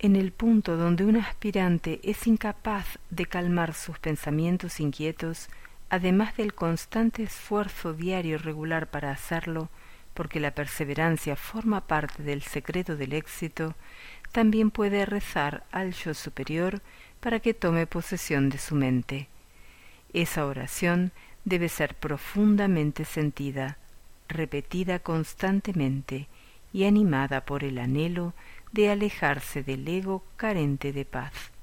En el punto donde un aspirante es incapaz de calmar sus pensamientos inquietos, además del constante esfuerzo diario regular para hacerlo, porque la perseverancia forma parte del secreto del éxito, también puede rezar al yo superior para que tome posesión de su mente. Esa oración debe ser profundamente sentida, repetida constantemente y animada por el anhelo de alejarse del ego carente de paz.